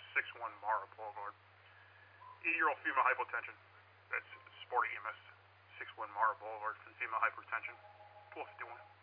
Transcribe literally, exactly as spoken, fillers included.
six one Mara Boulevard. eight-year-old female hypotension. That's Sporting E M S, six one Mara Boulevard for the female hypertension. twelve fifty-one.